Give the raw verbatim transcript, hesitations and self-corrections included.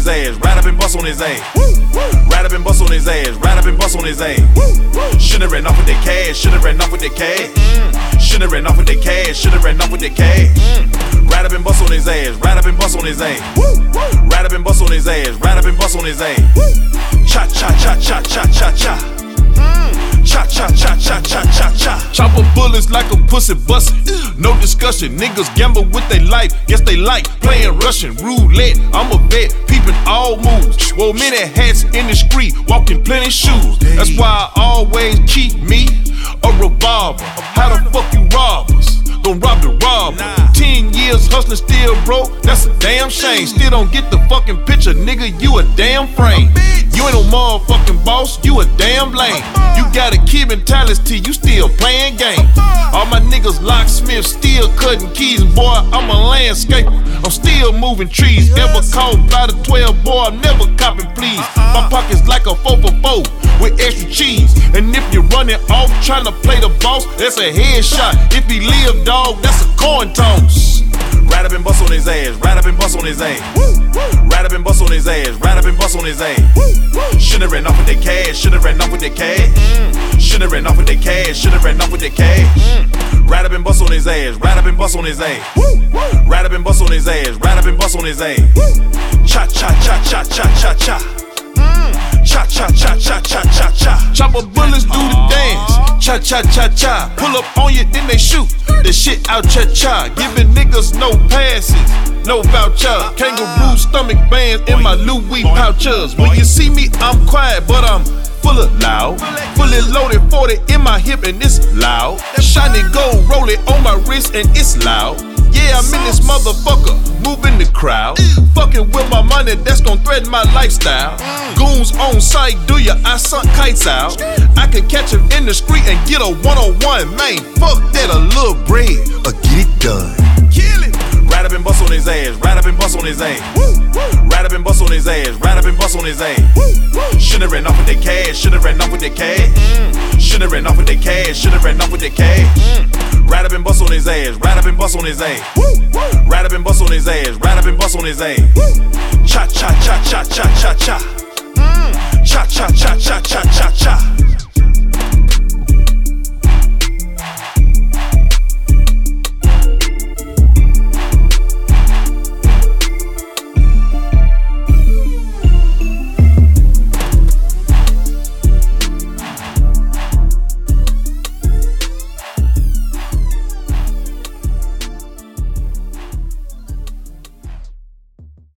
his ass, right up and bust on his ass. Right up and bust on his ass, right up and bust on his ass. Should've ran off with the cash, should've ran off with the cash. Should've ran off with the cash, should've ran off with the cash. Right up and bust on his ass, right up and bust on his ass. Right up and bust on his ass, right up and bust on his ass. Cha cha cha cha cha cha cha. Cha cha cha cha cha cha cha. Chopper bullets like a pussy bustin'. No discussion, niggas gamble with their life. Guess they like playing Russian roulette. I'm a vet, peeping all moves. Wore many hats in the street, walking plenty shoes. That's why I always keep me a revolver. How the fuck you rob us? Gon' rob the robber. Ten years hustling, still broke. That's a damn shame. Still don't get the fucking picture, nigga. You a damn frame. You ain't no motherfucking boss. You a damn lame. You got a kid mentality. You still playing game. All my niggas locksmiths, still cutting keys. Boy, I'm a landscaper. I'm still moving trees. Ever called by the twelve, boy, I'm never copping, please. My pocket's like a four for four with extra cheese. And if you're running off trying to play the boss, that's a headshot. If he live, dog, that's a coin toss. Right up and bust on his ass, right up and bust on his ass. Right up and bust on his ass, right up and bust on his ass. Should've ran off with the cash, should've ran off with the cash. Should've ran off with the cash, should've ran off with the cash. Right up and bust on his ass, right up and bust on his ass. Right up and bust on his ass, right up and bust on his ass. Cha cha cha cha cha cha cha. Cha cha cha cha cha cha cha. Chopper bullets do the dance. Cha cha cha cha. Pull up on you, then they shoot the shit out cha cha. Giving niggas no passes, no voucher. Kangaroo stomach bands in my Louis pouches. When you see me, I'm quiet, but I'm full of loud. Fully loaded forty in my hip and it's loud. Shiny gold rolling on my wrist and it's loud. Yeah, I'm in this motherfucker, moving the crowd. Fucking with my money, that's gon' threaten my lifestyle. Goons on site, do ya? I sunk kites out. I can catch him in the street and get a one-on-one. Man, fuck that, a little bread, or get it done. Kill it. Right up and bust on his ass, right up and bust on his ass. Right up and bust on his ass, right up and bust on his ass. Should've ran off with the cash, should've ran off with the cash. Should've ran off with the cash, should've ran off with the cash. Right up and bust on his ass, right up and bust on his ass. Right up and bust on his ass, right up and bust on his ass. Cha cha cha cha cha cha cha. Cha cha cha cha cha cha cha.